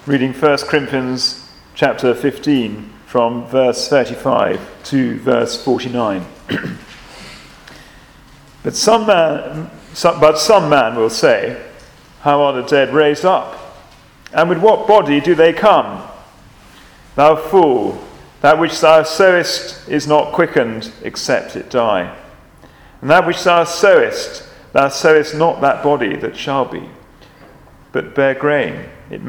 Reading 1 Corinthians chapter 15 from verse 35 to verse 49. But some man will say, how are the dead raised up? And with what body do they come? Thou fool, that which thou sowest is not quickened, except it die. And that which thou sowest not that body that shall be, but bear grain, it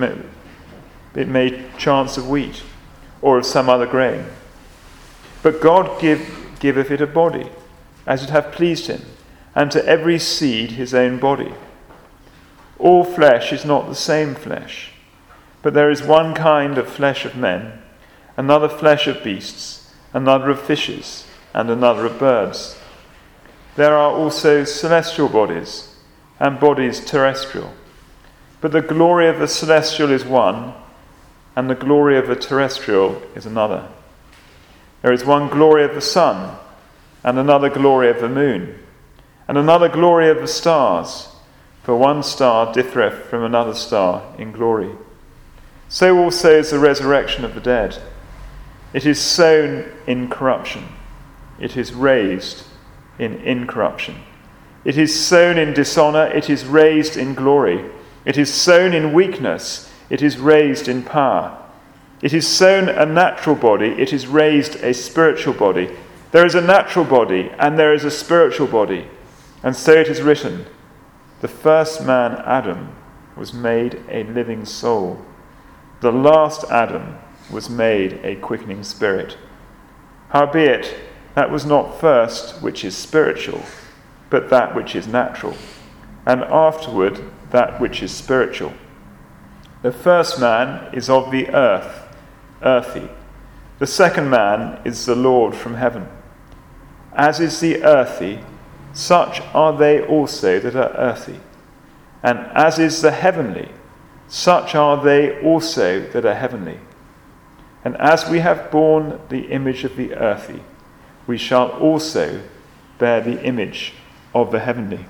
may chance of wheat, or of some other grain. But God giveth it a body, as it hath pleased him, and to every seed his own body. All flesh is not the same flesh, but there is one kind of flesh of men, another flesh of beasts, another of fishes, and another of birds. There are also celestial bodies, and bodies terrestrial. But the glory of the celestial is one, and the glory of the terrestrial is another. There is one glory of the sun, and another glory of the moon, and another glory of the stars, for one star differeth from another star in glory. So also is the resurrection of the dead. It is sown in corruption, it is raised in incorruption. It is sown in dishonour, it is raised in glory. It is sown in weakness, it is raised in power. It is sown a natural body, it is raised a spiritual body. There is a natural body, and there is a spiritual body. And so it is written, the first man, Adam, was made a living soul. The last Adam was made a quickening spirit. Howbeit, that was not first which is spiritual, but that which is natural, and afterward that which is spiritual. The first man is of the earth, earthy. The second man is the Lord from heaven. As is the earthy, such are they also that are earthy. And as is the heavenly, such are they also that are heavenly. And as we have borne the image of the earthy, we shall also bear the image of the heavenly.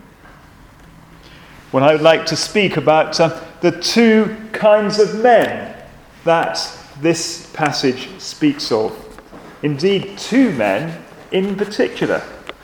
Well, I would like to speak about the two kinds of men that this passage speaks of. Indeed, two men in particular.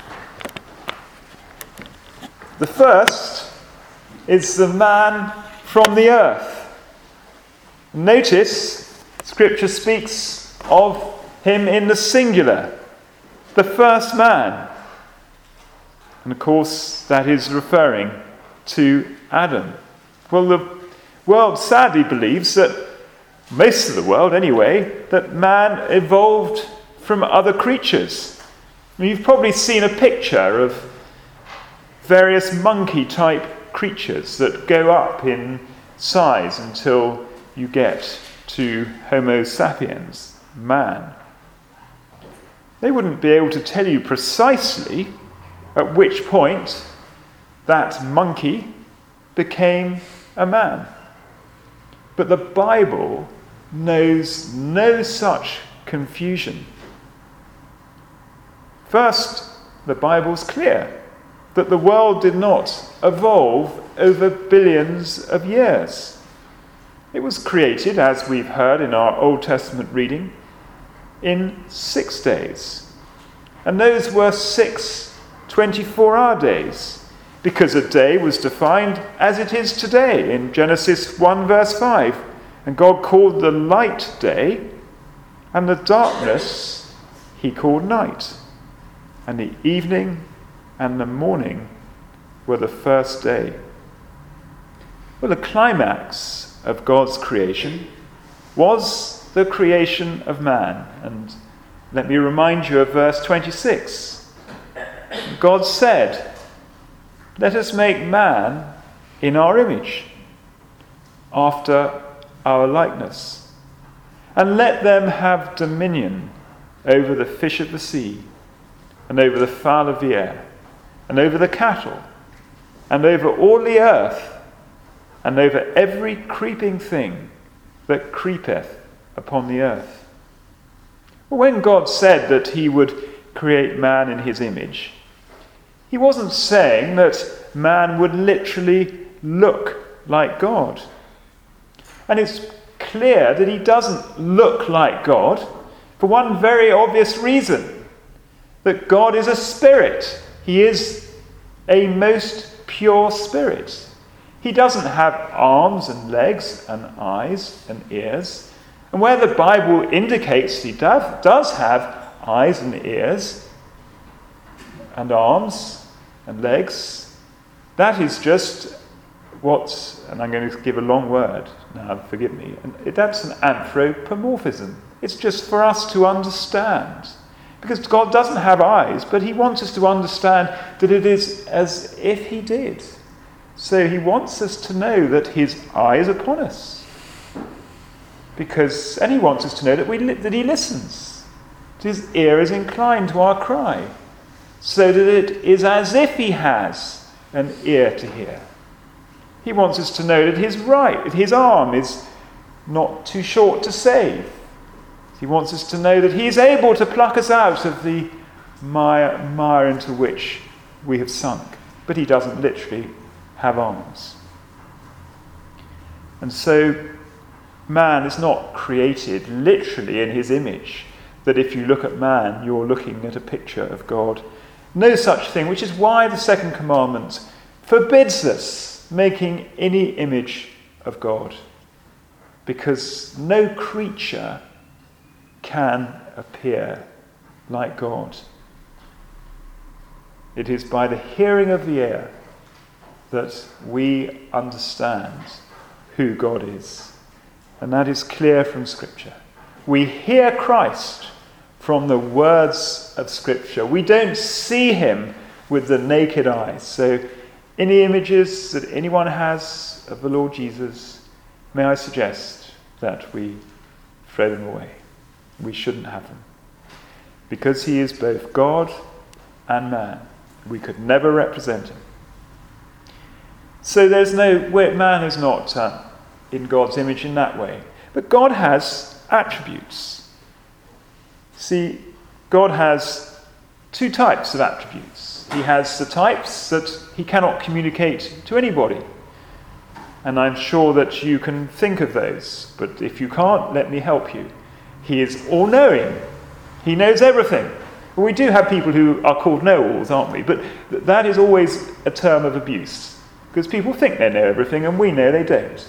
The first is the man from the earth. Notice, Scripture speaks of him in the singular, the first man. And of course, that is referring to Adam. Well, the world sadly believes that, most of the world anyway, that man evolved from other creatures. You've probably seen a picture of various monkey-type creatures that go up in size until you get to Homo sapiens, man. They wouldn't be able to tell you precisely at which point that monkey became a man. But the Bible knows no such confusion. First, the Bible's clear that the world did not evolve over billions of years. It was created, as we've heard in our Old Testament reading, in 6 days. And those were 6 24-hour days, because a day was defined as it is today in Genesis 1 verse 5. And God called the light day, and the darkness he called night. And the evening and the morning were the first day. Well, the climax of God's creation was the creation of man. And let me remind you of verse 26. God said, let us make man in our image, after our likeness, and let them have dominion over the fish of the sea, and over the fowl of the air, and over the cattle, and over all the earth, and over every creeping thing that creepeth upon the earth. When God said that he would create man in his image, he wasn't saying that man would literally look like God. And it's clear that he doesn't look like God for one very obvious reason, that God is a spirit. He is a most pure spirit. He doesn't have arms and legs and eyes and ears. And where the Bible indicates he does have eyes and ears and arms and legs, that is just and I'm going to give a long word now, forgive me, and that's an anthropomorphism. It's just for us to understand. Because God doesn't have eyes, but he wants us to understand that it is as if he did. So he wants us to know that his eye is upon us. And he wants us to know that he listens. That his ear is inclined to our cry. So that it is as if he has an ear to hear. He wants us to know that his arm is not too short to save. He wants us to know that he is able to pluck us out of the mire into which we have sunk. But he doesn't literally have arms. And so man is not created literally in his image, that if you look at man, you're looking at a picture of God. No such thing, which is why the second commandment forbids us making any image of God, because no creature can appear like God. It is by the hearing of the ear that we understand who God is. And that is clear from Scripture. We hear Christ from the words of Scripture. We don't see him with the naked eye. So any images that anyone has of the Lord Jesus, may I suggest that we throw them away. We shouldn't have them. Because he is both God and man. We could never represent him. So man is not in God's image in that way. But God has attributes. See, God has two types of attributes. He has the types that he cannot communicate to anybody. And I'm sure that you can think of those. But if you can't, let me help you. He is all-knowing. He knows everything. Well, we do have people who are called know-alls, aren't we? But that is always a term of abuse. Because people think they know everything and we know they don't.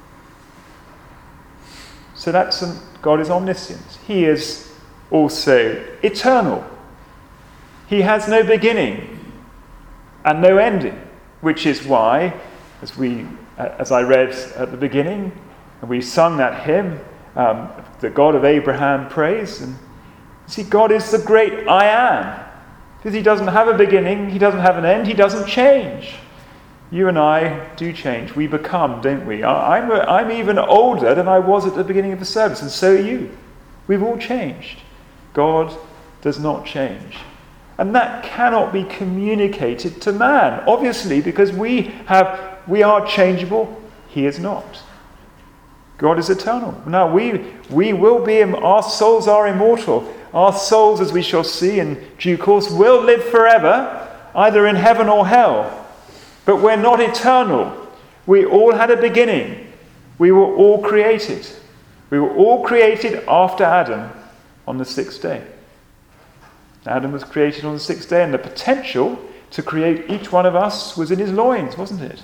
So God is omniscient. He is also eternal. He has no beginning and no ending, which is why, as I read at the beginning, and we sung that hymn, the God of Abraham praise. And see, God is the great I am. Because he doesn't have a beginning, he doesn't have an end, he doesn't change. You and I do change. We become, don't we? I'm even older than I was at the beginning of the service, and so are you. We've all changed. God does not change. And that cannot be communicated to man, obviously, because we are changeable, he is not. God is eternal. Now, we will be, our souls are immortal. Our souls, as we shall see in due course, will live forever, either in heaven or hell. But we're not eternal. We all had a beginning. We were all created. We were all created after Adam on the sixth day. Adam was created on the sixth day, and the potential to create each one of us was in his loins, wasn't it?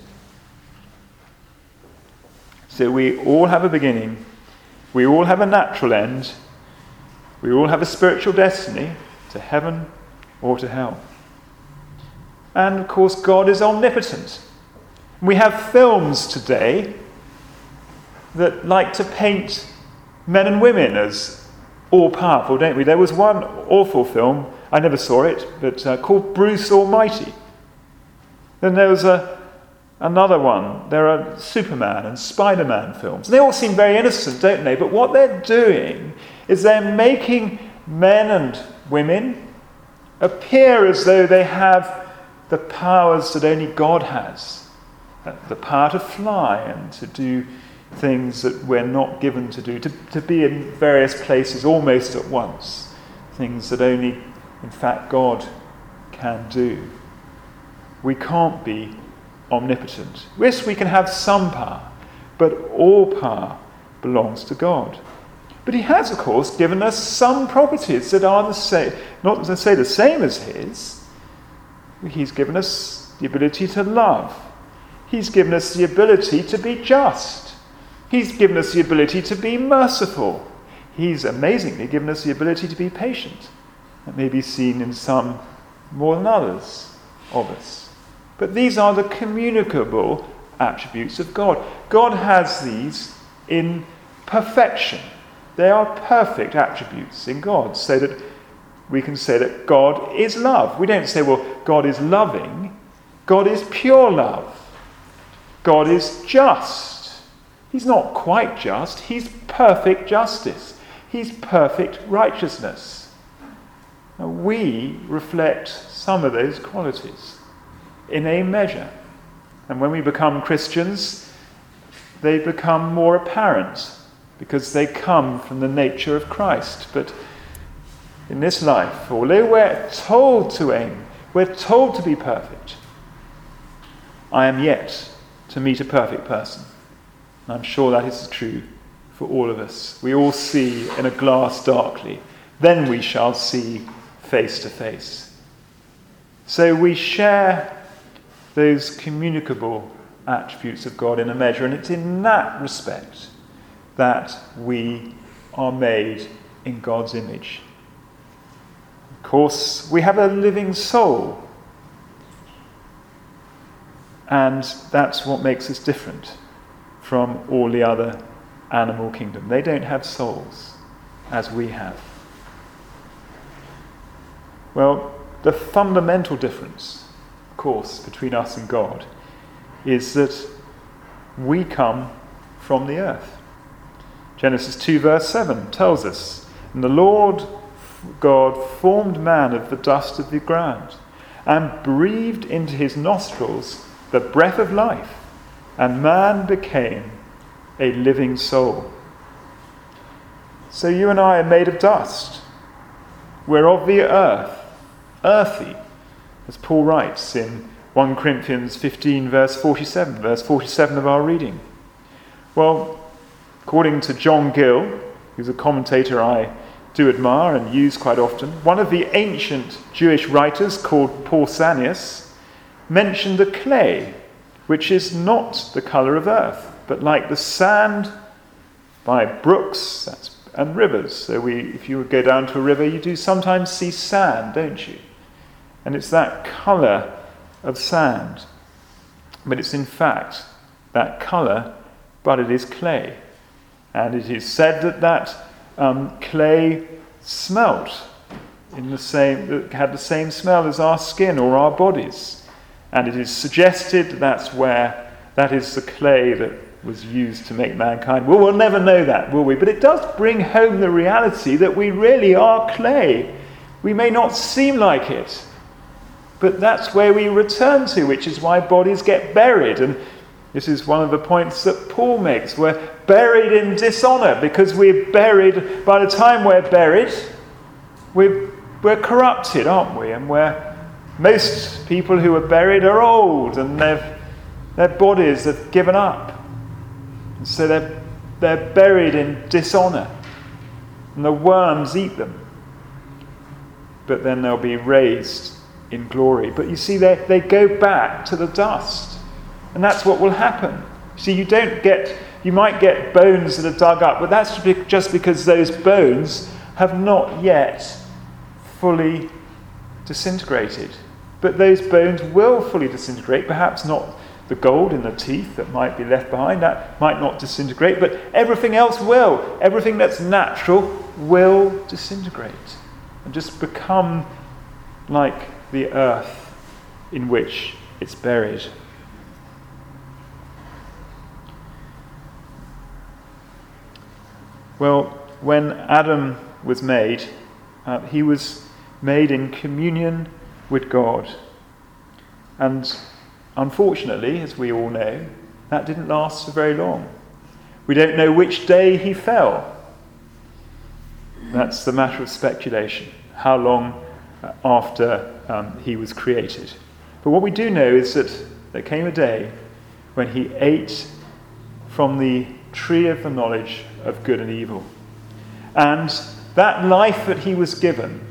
So we all have a beginning. We all have a natural end. We all have a spiritual destiny to heaven or to hell. And of course, God is omnipotent. We have films today that like to paint men and women as all-powerful, don't we? There was one awful film, I never saw it, but called Bruce Almighty. Then there was another one. There are Superman and Spider-Man films. They all seem very innocent, don't they? But what they're doing is they're making men and women appear as though they have the powers that only God has. The power to fly and to do things that we're not given to do, to be in various places almost at once. Things that only, in fact, God can do. We can't be omnipotent. Yes, we can have some power, but all power belongs to God. But he has, of course, given us some properties that are the same, not to say the same as his. He's given us the ability to love. He's given us the ability to be just. He's given us the ability to be merciful. He's amazingly given us the ability to be patient. That may be seen in some more than others of us. But these are the communicable attributes of God. God has these in perfection. They are perfect attributes in God, so that we can say that God is love. We don't say, well, God is loving. God is pure love. God is just. He's not quite just. He's perfect justice. He's perfect righteousness. Now, we reflect some of those qualities in a measure. And when we become Christians, they become more apparent because they come from the nature of Christ. But in this life, although we're told to aim, we're told to be perfect, I am yet to meet a perfect person. And I'm sure that is true for all of us. We all see in a glass darkly, then we shall see face to face. So we share those communicable attributes of God in a measure, and it's in that respect that we are made in God's image. Of course, we have a living soul, and that's what makes us different from all the other animal kingdom. They don't have souls as we have. Well, the fundamental difference, of course, between us and God is that we come from the earth. Genesis 2 verse 7 tells us, "And the Lord God formed man of the dust of the ground and breathed into his nostrils the breath of life, and man became a living soul." So you and I are made of dust. We're of the earth, earthy, as Paul writes in 1 Corinthians 15 verse 47 of our reading. Well, according to John Gill, who's a commentator I do admire and use quite often, one of the ancient Jewish writers called Pausanias mentioned the clay, which is not the colour of earth, but like the sand by brooks and rivers. So if you go down to a river, you do sometimes see sand, don't you? And it's that colour of sand. But it's in fact that colour, but it is clay. And it is said that clay smelt had the same smell as our skin or our bodies. And it is suggested that is the clay that was used to make mankind. Well, we'll never know that, will we? But it does bring home the reality that we really are clay. We may not seem like it, but that's where we return to, which is why bodies get buried. And this is one of the points that Paul makes. We're buried in dishonour because we're buried, by the time we're buried, we're corrupted, aren't we? And most people who are buried are old and their bodies have given up. And so they're buried in dishonour. And the worms eat them. But then they'll be raised in glory. But you see, they go back to the dust. And that's what will happen. See, you might get bones that are dug up, but that's just because those bones have not yet fully disintegrated. But those bones will fully disintegrate, perhaps not the gold in the teeth that might be left behind, that might not disintegrate, but everything else will. Everything that's natural will disintegrate and just become like the earth in which it's buried. Well, when Adam was made, he was made in communion with God. And unfortunately, as we all know, that didn't last for very long. We don't know which day he fell. That's the matter of speculation, how long after he was created. But what we do know is that there came a day when he ate from the tree of the knowledge of good and evil. And that life that he was given,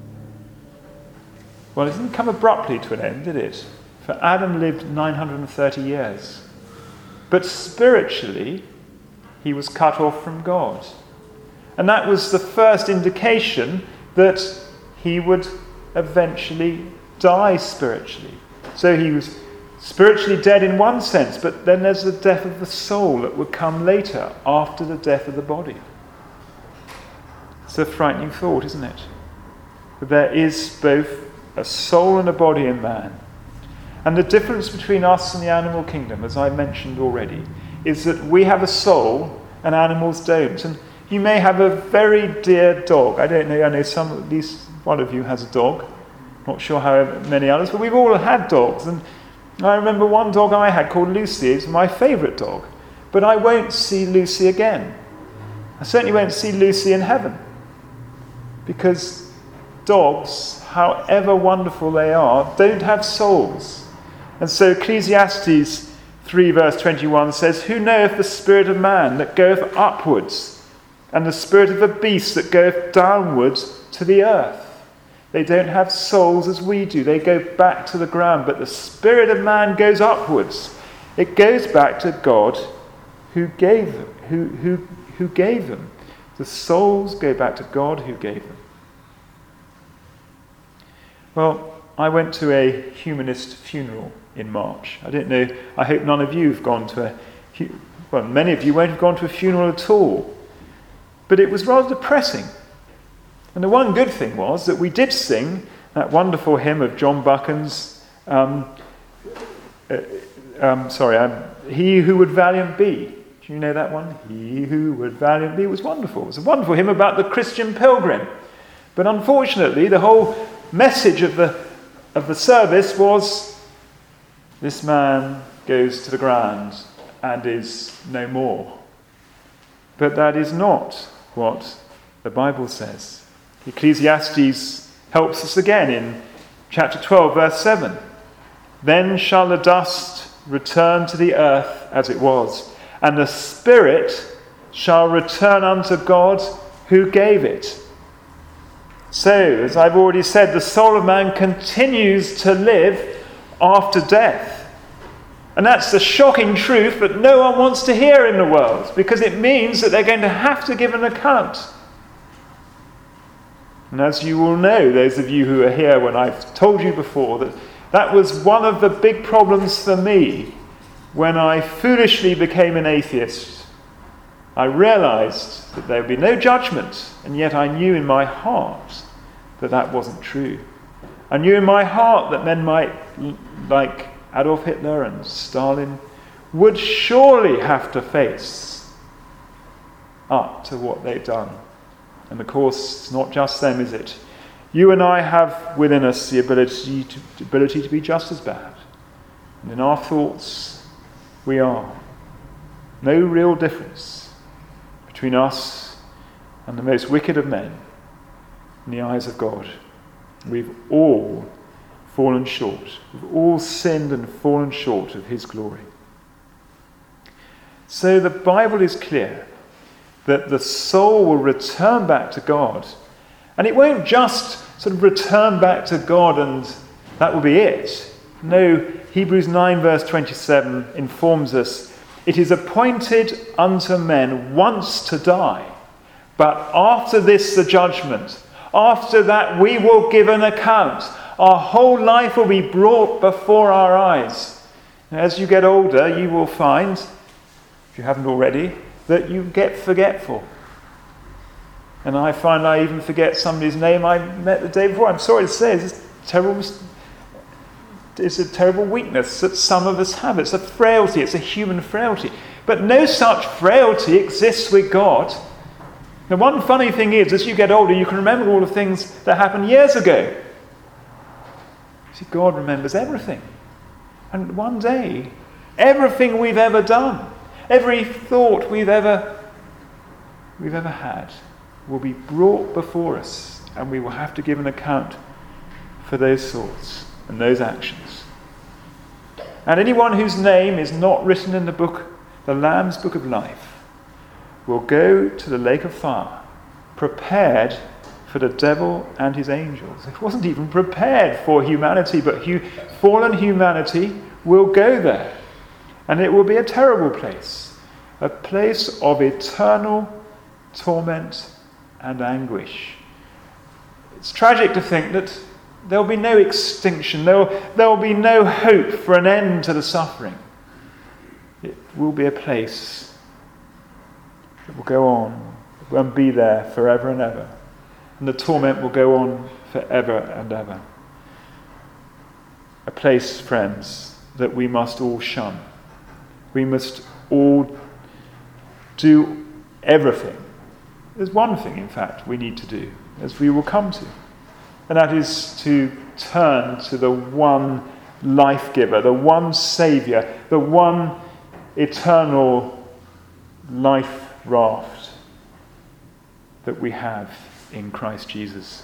well, it didn't come abruptly to an end, did it? For Adam lived 930 years. But spiritually, he was cut off from God. And that was the first indication that he would eventually die spiritually. So he was spiritually dead in one sense, but then there's the death of the soul that would come later, after the death of the body. It's a frightening thought, isn't it? That there is both a soul and a body in man. And the difference between us and the animal kingdom, as I mentioned already, is that we have a soul and animals don't. And you may have a very dear dog. I don't know, I know at least one of you has a dog. Not sure how many others, but we've all had dogs. And I remember one dog I had called Lucy. It's my favourite dog. But I won't see Lucy again. I certainly won't see Lucy in heaven. Because dogs, however wonderful they are, don't have souls. And so Ecclesiastes 3 verse 21 says, "Who knoweth the spirit of man that goeth upwards, and the spirit of the beast that goeth downwards to the earth?" They don't have souls as we do. They go back to the ground. But the spirit of man goes upwards. It goes back to God who gave them. Who gave them. The souls go back to God who gave them. Well, I went to a humanist funeral in March. I don't know, I hope none of you have gone to many of you won't have gone to a funeral at all. But it was rather depressing. And the one good thing was that we did sing that wonderful hymn of John Buchan's, He Who Would Valiant Be. Do you know that one? He Who Would Valiant Be. It was wonderful. It was a wonderful hymn about the Christian pilgrim. But unfortunately, the whole message of the service was, this man goes to the ground and is no more. But that is not what the Bible says. Ecclesiastes helps us again in chapter 12, verse 7. "Then shall the dust return to the earth as it was, and the spirit shall return unto God who gave it." So, as I've already said, the soul of man continues to live after death. And that's the shocking truth that no one wants to hear in the world, because it means that they're going to have to give an account. And as you will know, those of you who are here, when I've told you before, that was one of the big problems for me when I foolishly became an atheist. I realized that there would be no judgment, and yet I knew in my heart that that wasn't true. I knew in my heart that men might, like Adolf Hitler and Stalin, would surely have to face up to what they've done. And of course, it's not just them, is it? You and I have within us the ability to be just as bad. And in our thoughts, we are. No real difference between us and the most wicked of men in the eyes of God. We've all fallen short. We've all sinned and fallen short of his glory. So the Bible is clear that the soul will return back to God. And it won't just sort of return back to God and that will be it. No, Hebrews 9 verse 27 informs us, "It is appointed unto men once to die, but after this the judgment. After that we will give an account. Our whole life will be brought before our eyes." And as you get older, you will find, if you haven't already, that you get forgetful. And I find I even forget somebody's name I met the day before. I'm sorry to say, it's a terrible weakness that some of us have. It's a frailty, it's a human frailty. But no such frailty exists with God. The one funny thing is, as you get older, you can remember all the things that happened years ago. See, God remembers everything. And one day, everything we've ever done, every thought we've ever had, will be brought before us, and we will have to give an account for those thoughts and those actions. And anyone whose name is not written in the Lamb's book of life, will go to the lake of fire, prepared for the devil and his angels. It wasn't even prepared for humanity, but fallen humanity will go there. And it will be a terrible place, a place of eternal torment and anguish. It's tragic to think that there will be no extinction, there will be no hope for an end to the suffering. It will be a place that will go on and be there forever and ever. And the torment will go on forever and ever. A place, friends, that we must all shun. We must all do everything. There's one thing, in fact, we need to do, as we will come to. And that is to turn to the one life giver, the one saviour, the one eternal life raft that we have in Christ Jesus.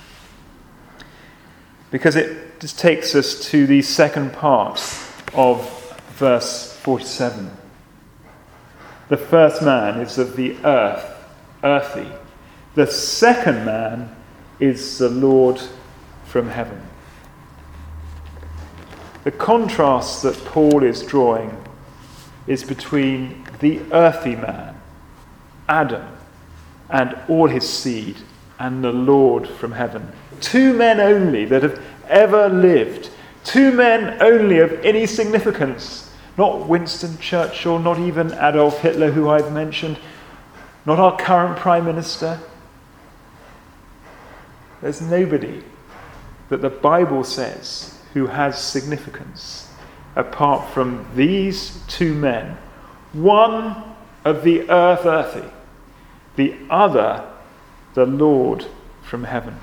Because it just takes us to the second part of verse 47. The first man is of the earth, earthy. The second man is the Lord from heaven. The contrast that Paul is drawing is between the earthy man, Adam, and all his seed, and the Lord from heaven. Two men only that have ever lived. Two men only of any significance. Not Winston Churchill, not even Adolf Hitler, who I've mentioned, not our current Prime Minister. There's nobody that the Bible says who has significance apart from these two men. One of the earth earthy, the other the Lord from heaven.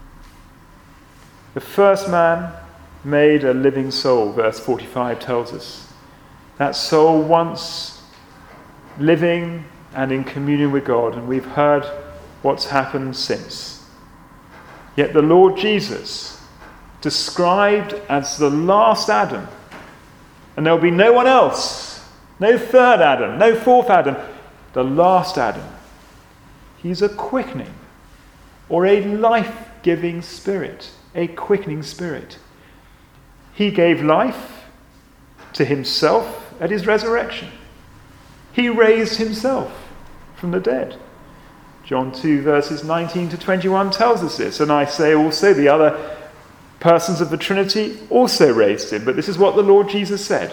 The first man made a living soul, verse 45 tells us. That soul once living and in communion with God, and we've heard what's happened since. Yet the Lord Jesus, described as the last Adam, and there'll be no one else, no third Adam, no fourth Adam, the last Adam. He's a quickening, or a life-giving spirit, a quickening spirit. He gave life to himself at his resurrection. He raised himself from the dead. John 2 verses 19 to 21 tells us this. And I say also the other persons of the Trinity also raised him. But this is what the Lord Jesus said.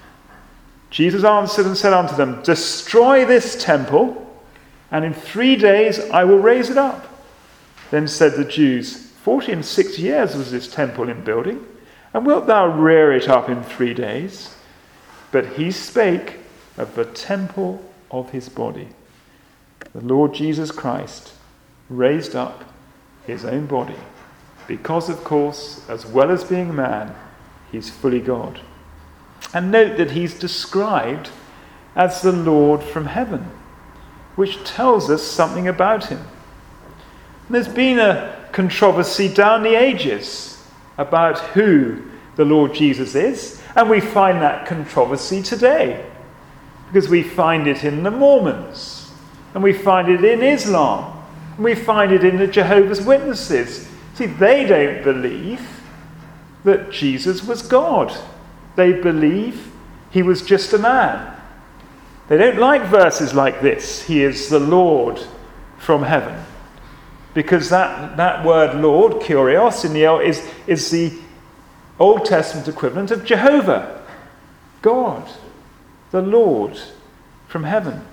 Jesus answered and said unto them, destroy this temple, and in 3 days I will raise it up. Then said the Jews, 46 years was this temple in building, and wilt thou rear it up in 3 days? But he spake of the temple of his body. The Lord Jesus Christ raised up his own body, because, of course, as well as being man, he's fully God. And note that he's described as the Lord from heaven, which tells us something about him. And there's been a controversy down the ages about who the Lord Jesus is, and we find that controversy today, because we find it in the Mormons, and we find it in Islam, and we find it in the Jehovah's Witnesses. See, they don't believe that Jesus was God. They believe he was just a man. They don't like verses like this, he is the Lord from heaven. Because that word Lord, Kyrios, in the is the Old Testament equivalent of Jehovah, God, the Lord from heaven.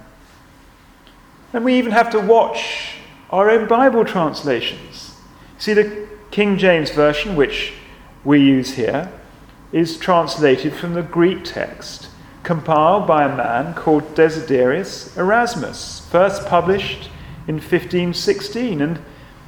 And we even have to watch our own Bible translations. See, the King James Version, which we use here, is translated from the Greek text, compiled by a man called Desiderius Erasmus, first published in 1516. And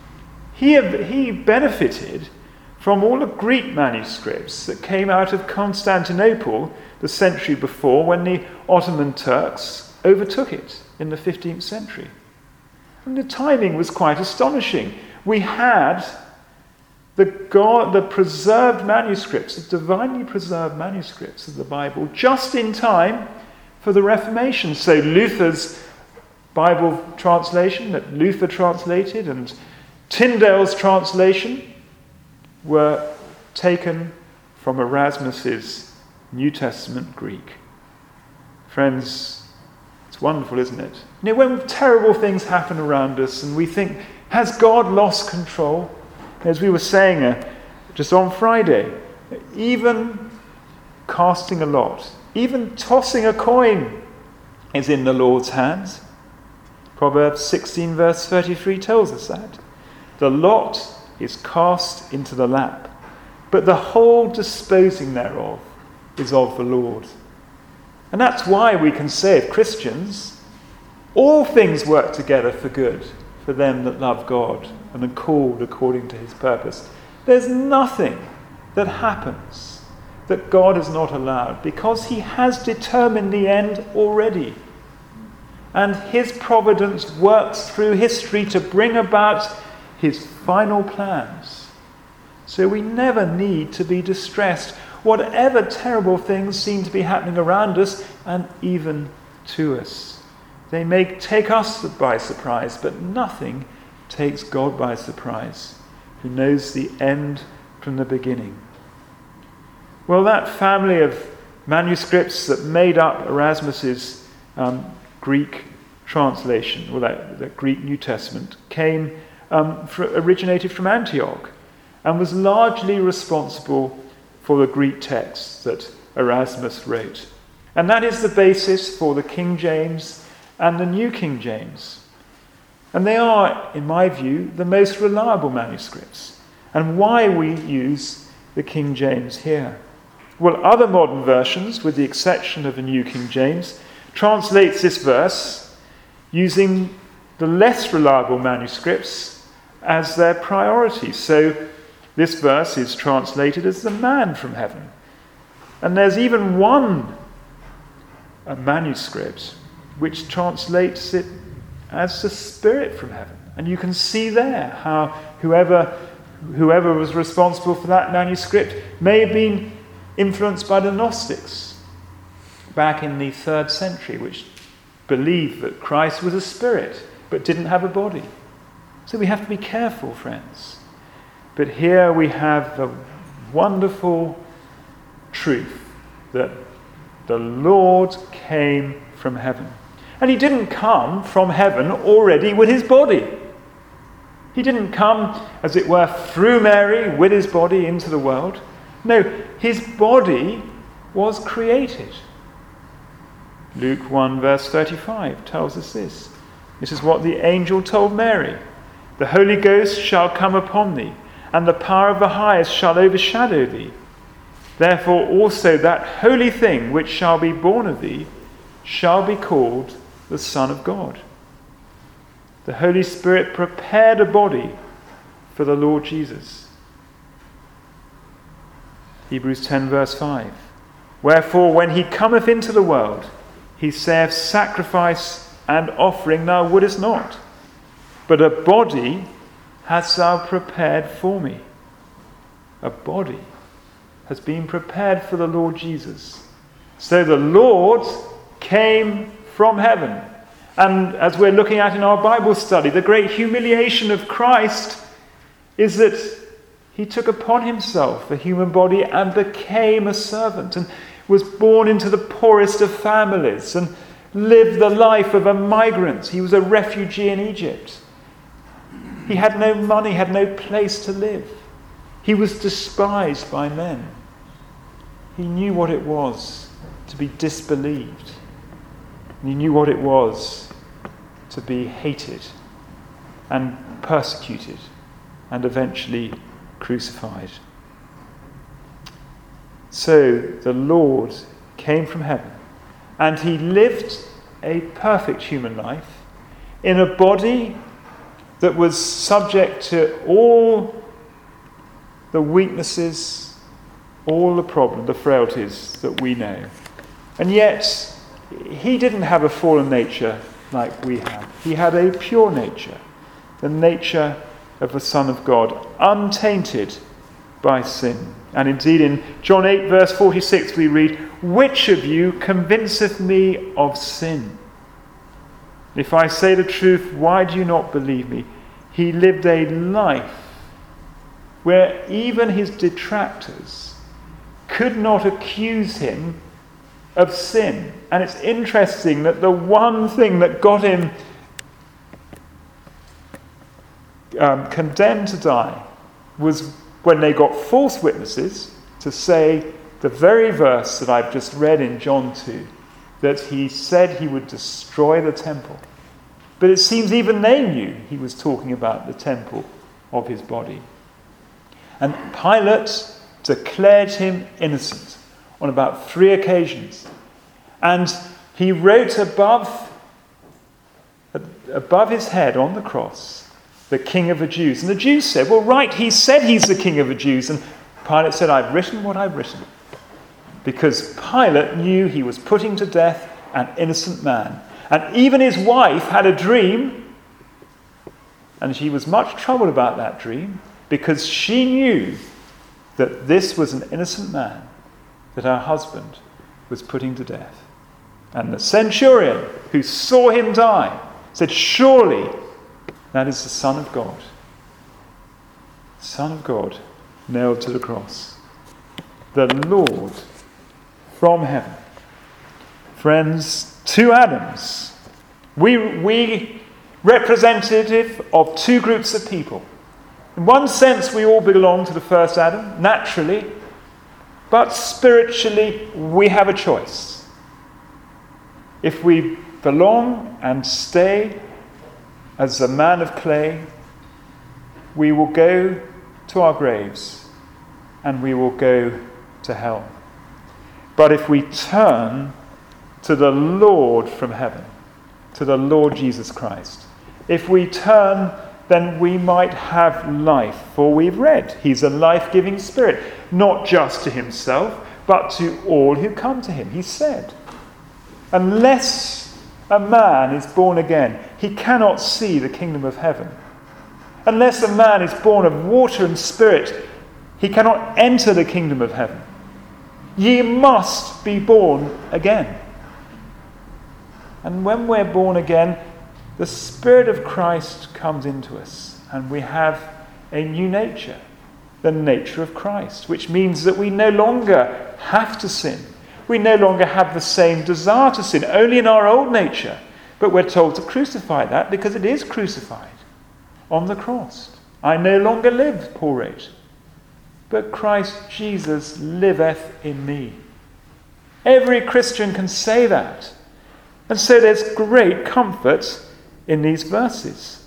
he benefited from all the Greek manuscripts that came out of Constantinople the century before, when the Ottoman Turks overtook it in the 15th century. And the timing was quite astonishing. We had the preserved manuscripts, the divinely preserved manuscripts of the Bible, just in time for the Reformation. So Luther's Bible translation that Luther translated and Tyndale's translation were taken from Erasmus's New Testament Greek. Friends, it's wonderful, isn't it? You know, when terrible things happen around us and we think, has God lost control? As we were saying just on Friday, even casting a lot, even tossing a coin is in the Lord's hands. Proverbs 16 verse 33 tells us that. The lot is cast into the lap, but the whole disposing thereof is of the Lord. And that's why we can say of Christians, all things work together for good for them that love God and are called according to his purpose. There's nothing that happens that God has not allowed, because he has determined the end already. And his providence works through history to bring about his final plans. So we never need to be distressed, whatever terrible things seem to be happening around us and even to us. They may take us by surprise, but nothing takes God by surprise, who knows the end from the beginning. Well, that family of manuscripts that made up Erasmus's Greek translation, or that Greek New Testament, originated from Antioch and was largely responsible for the Greek texts that Erasmus wrote. And that is the basis for the King James and the New King James. And they are, in my view, the most reliable manuscripts, and why we use the King James here. Well, other modern versions, with the exception of the New King James, translates this verse using the less reliable manuscripts as their priority. So this verse is translated as the man from heaven. And there's even one manuscript which translates it as the Spirit from heaven. And you can see there how whoever was responsible for that manuscript may have been influenced by the Gnostics back in the 3rd century, which believed that Christ was a spirit but didn't have a body. So we have to be careful, friends. But here we have the wonderful truth that the Lord came from heaven. And he didn't come from heaven already with his body. He didn't come, as it were, through Mary with his body into the world. No, his body was created. Luke 1 verse 35 tells us this. This is what the angel told Mary. The Holy Ghost shall come upon thee, and the power of the highest shall overshadow thee. Therefore also that holy thing which shall be born of thee shall be called the Son of God. The Holy Spirit prepared a body for the Lord Jesus. Hebrews 10 verse 5. Wherefore when he cometh into the world, he saith, sacrifice and offering thou wouldest not, but a body hast thou prepared for me. A body has been prepared for the Lord Jesus. So the Lord came from heaven. And as we're looking at in our Bible study, the great humiliation of Christ is that he took upon himself a human body and became a servant and was born into the poorest of families and lived the life of a migrant. He was a refugee in Egypt. He had no money, had no place to live. He was despised by men. He knew what it was to be disbelieved. And he knew what it was to be hated and persecuted and eventually crucified. So the Lord came from heaven and he lived a perfect human life in a body that was subject to all the weaknesses, all the problems, the frailties that we know. And yet, he didn't have a fallen nature like we have. He had a pure nature, the nature of the Son of God, untainted by sin. And indeed in John 8 verse 46 we read, which of you convinceth me of sin? If I say the truth, why do you not believe me? He lived a life where even his detractors could not accuse him of sin. And it's interesting that the one thing that got him condemned to die was when they got false witnesses to say the very verse that I've just read in John 2, that he said he would destroy the temple. But it seems even they knew he was talking about the temple of his body. And Pilate declared him innocent on about 3 occasions. And he wrote above his head on the cross, the King of the Jews. And the Jews said, well, right, he said he's the King of the Jews. And Pilate said, I've written what I've written. Because Pilate knew he was putting to death an innocent man. And even his wife had a dream, and she was much troubled about that dream, because she knew that this was an innocent man that her husband was putting to death. And the centurion who saw him die said, surely that is the Son of God. Son of God, nailed to the cross. The Lord from heaven. Friends, 2 Adams. We representative of 2 groups of people. In one sense, we all belong to the first Adam, naturally, but spiritually, we have a choice. If we belong and stay as a man of clay, we will go to our graves and we will go to hell. But if we turn to the Lord from heaven, to the Lord Jesus Christ, if we turn, then we might have life. For we've read, he's a life-giving spirit, not just to himself, but to all who come to him. He said, unless a man is born again, he cannot see the kingdom of heaven. Unless a man is born of water and spirit, he cannot enter the kingdom of heaven. Ye must be born again. And when we're born again, the Spirit of Christ comes into us, and we have a new nature, the nature of Christ, which means that we no longer have to sin. We no longer have the same desire to sin, only in our old nature. But we're told to crucify that because it is crucified on the cross. I no longer live, Paul wrote, but Christ Jesus liveth in me. Every Christian can say that. And so there's great comfort in these verses.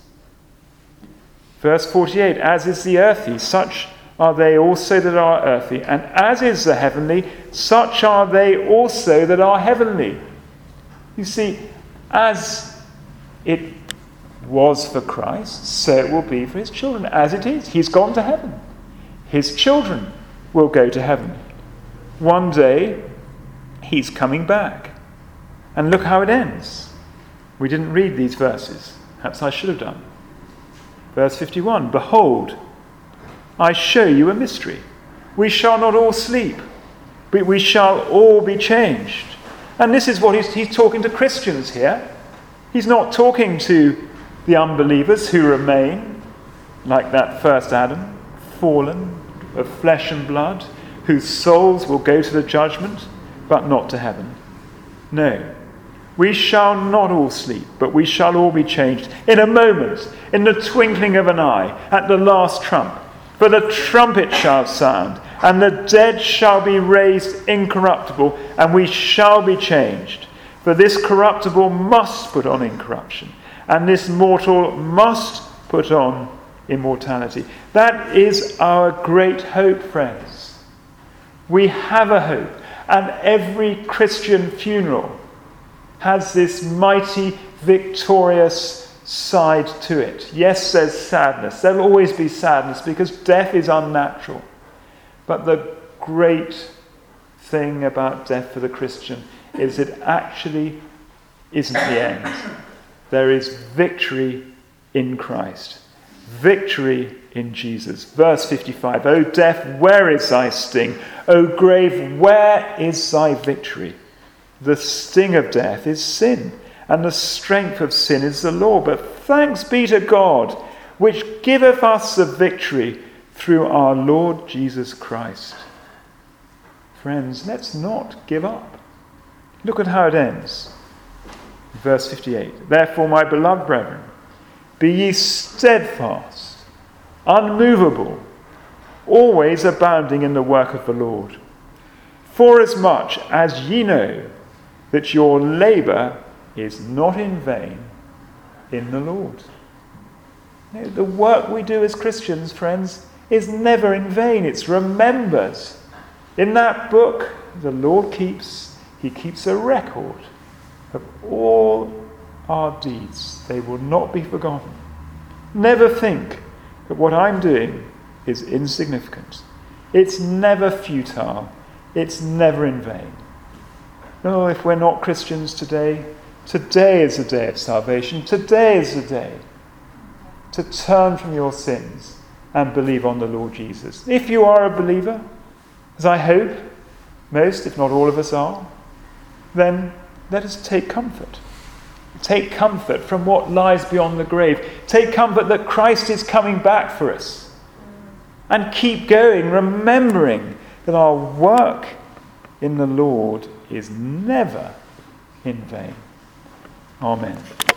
Verse 48, as is the earthy, such are they also that are earthy. And as is the heavenly, such are they also that are heavenly. You see, as it was for Christ, so it will be for his children. As it is, he's gone to heaven. His children will go to heaven. One day, he's coming back. And look how it ends. We didn't read these verses. Perhaps I should have done. Verse 51, behold, I show you a mystery. We shall not all sleep, but we shall all be changed. And this is what he's talking to Christians here. He's not talking to the unbelievers who remain, like that first Adam, fallen of flesh and blood, whose souls will go to the judgment, but not to heaven. No. We shall not all sleep, but we shall all be changed in a moment, in the twinkling of an eye, at the last trump. For the trumpet shall sound, and the dead shall be raised incorruptible, and we shall be changed. For this corruptible must put on incorruption, and this mortal must put on immortality. That is our great hope, friends. We have a hope, and every Christian funeral has this mighty, victorious side to it. Yes, there's sadness. There'll always be sadness because death is unnatural. But the great thing about death for the Christian is it actually isn't the end. There is victory in Christ. Victory in Jesus. Verse 55, O death, where is thy sting? O grave, where is thy victory? The sting of death is sin, and the strength of sin is the law. But thanks be to God, which giveth us the victory through our Lord Jesus Christ. Friends, let's not give up. Look at how it ends. Verse 58. Therefore, my beloved brethren, be ye steadfast, unmovable, always abounding in the work of the Lord. Forasmuch as ye know that your labour is not in vain in the Lord. The work we do as Christians, friends, is never in vain. It's remembered. In that book, the Lord keeps a record of all our deeds. They will not be forgotten. Never think that what I'm doing is insignificant. It's never futile. It's never in vain. No, if we're not Christians today, today is the day of salvation. Today is the day to turn from your sins and believe on the Lord Jesus. If you are a believer, as I hope most, if not all of us are, then let us take comfort. Take comfort from what lies beyond the grave. Take comfort that Christ is coming back for us. And keep going, remembering that our work in the Lord is never in vain. Amen.